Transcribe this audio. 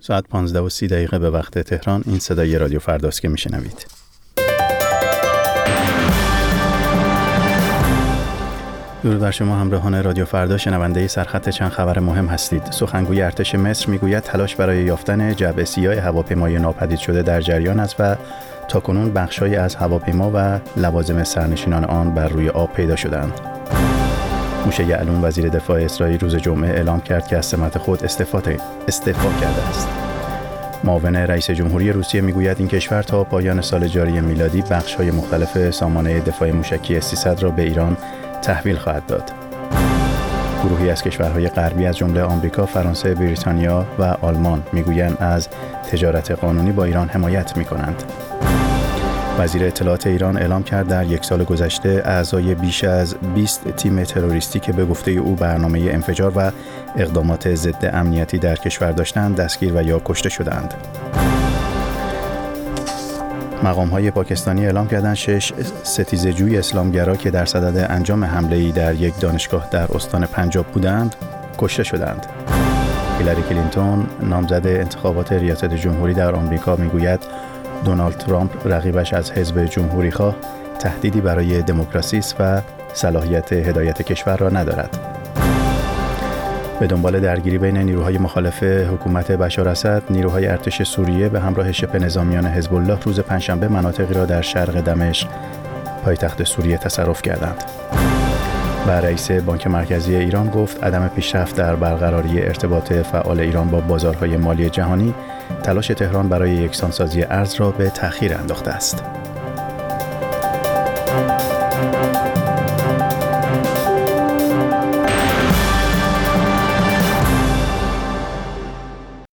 ساعت 15:30 به وقت تهران. این صدای رادیو فرداست که میشنوید. درود بر شما همراهان رادیو فردا، شنونده سرخط چند خبر مهم هستید. سخنگوی ارتش مصر میگوید تلاش برای یافتن جعبه سیاه هواپیمای ناپدید شده در جریان است و تاکنون بخش‌هایی از هواپیما و لوازم سرنشینان آن بر روی آب پیدا شدند. موشه یعلون وزیر دفاع اسرائیل روز جمعه اعلام کرد که از سمت خود استعفا کرده است. معاون رئیس جمهوری روسیه میگوید این کشور تا پایان سال جاری میلادی بخش‌های مختلف سامانه دفاع موشکی S-300 را به ایران تحویل خواهد داد. گروهی از کشورهای غربی از جمله آمریکا، فرانسه، بریتانیا و آلمان میگویند از تجارت قانونی با ایران حمایت می‌کنند. وزیر اطلاعات ایران اعلام کرد در یک سال گذشته اعضای بیش از 20 تیم تروریستی که به گفته او برنامه انفجار و اقدامات ضد امنیتی در کشور داشتند دستگیر و یا کشته شدند. مقام‌های پاکستانی اعلام کردند 6 ستیزه‌جوی اسلامگرا که در صدد انجام حمله‌ای در یک دانشگاه در استان پنجاب بودند کشته شدند. هیلاری کلینتون نامزد انتخابات ریاست جمهوری در آمریکا میگوید دونالد ترامپ رقیبش از حزب جمهوری‌خواه تهدیدی برای دموکراسی است و صلاحیت هدایت کشور را ندارد. به دنبال درگیری بین نیروهای مخالف حکومت بشار اسد، نیروهای ارتش سوریه به همراه شبه نظامیان حزب الله روز پنجشنبه مناطقی را در شرق دمشق پایتخت سوریه تصرف کردند. و رئیس بانک مرکزی ایران گفت عدم پیشرفت در برقراری ارتباط فعال ایران با بازارهای مالی جهانی تلاش تهران برای یکسانسازی ارز را به تأخیر انداخته است.